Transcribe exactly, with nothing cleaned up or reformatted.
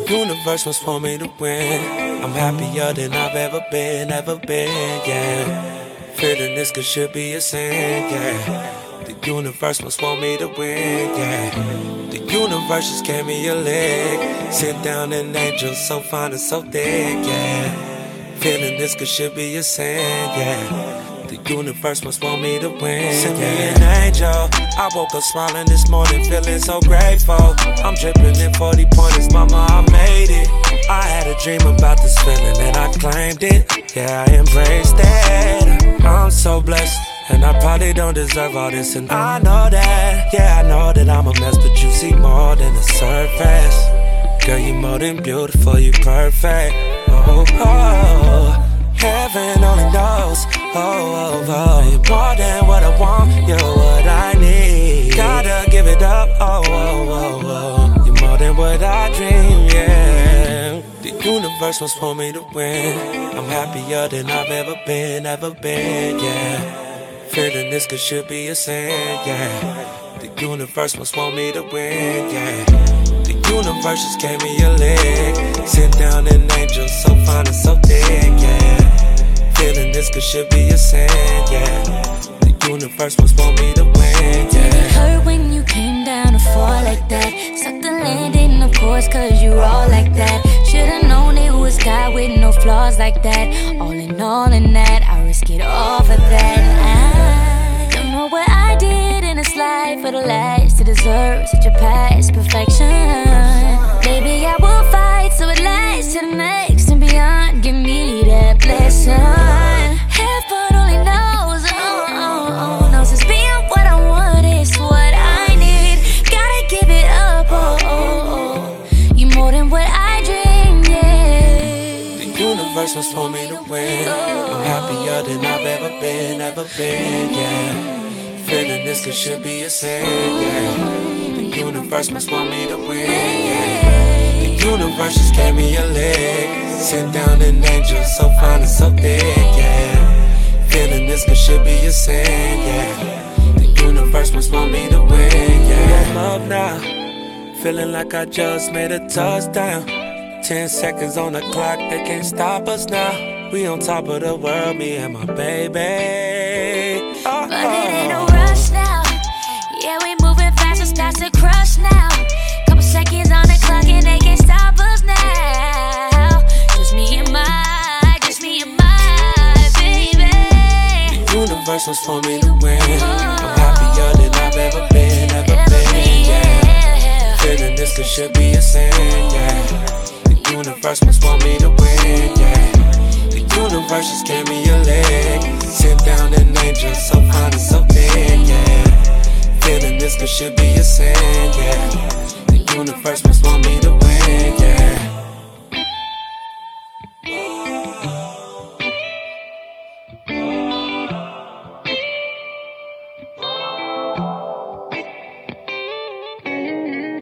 universe must want me to win. I'm happier than I've ever been, ever been, yeah. Feeling this could should be a sin, yeah. The universe must want me to win, yeah. The universe just gave me a leg. Sit down an angel so fine and so thick, yeah. Feeling this could should be a sin, yeah. The universe must want me to win. Send me an angel. I woke up smiling this morning, feeling so grateful. I'm dripping in forty pointers, mama, I made it. I had a dream about this feeling and I claimed it. Yeah, I embraced it. I'm so blessed, and I probably don't deserve all this, and I know that. Yeah, I know that I'm a mess, but you see more than the surface. Girl, you more than beautiful, you perfect. Oh, oh. Heaven only knows, oh, oh, oh. You're more than what I want, you're what I need. Gotta give it up, oh, oh, oh, oh. You're more than what I dream, yeah. The universe must want me to win. I'm happier than I've ever been, ever been, yeah. Feeling this could should be a sin, yeah. The universe must want me to win, yeah. The universe just gave me a leg. Sit down an angel so fine and so thick, yeah. Feeling this could should be a sin, yeah. The universe must want me to win, yeah. Did it hurt when you came down to fall like that? Suck the landing, of course, cause you all like that. Should've known it was God with no flaws like that. All in all in that, I risk it all for that. I don't know what I did in this life for the last to deserve such a past perfection. Baby, I will fight so it lasts to the next and beyond. Give me that blessing. Heaven only knows, oh, oh, oh, knows it's being what I want is what I need. Gotta give it up, oh, oh, oh. You more than what I dreamed, yeah. The universe must want me to win. I'm happier than I've ever been, ever been, yeah. Feeling this could should be a sin, yeah. The universe must want me to win, yeah. The universe just gave me a leg. Sit down an angel so fine and so thick, yeah. Feeling this could should be a sin, yeah. The universe must want me to win, yeah. I'm up now, feeling like I just made a touchdown. Ten seconds on the clock, they can't stop us now. We on top of the world, me and my baby. Oh, but it ain't no rush now. Yeah, we moving fast, it's starts to crush now. Couple seconds on the clock and they can't stop us now. Just me and my, just me and my baby. The universe was for me to win. I'm happier than I've ever been, ever been, yeah. Feeling this could should be a sin, yeah. The universe must want me to win, yeah. The universe just gave me a leg. Sit down an angel so fine and so thick, yeah. Feeling this could should be a sin, yeah. The universe must want me to win, yeah.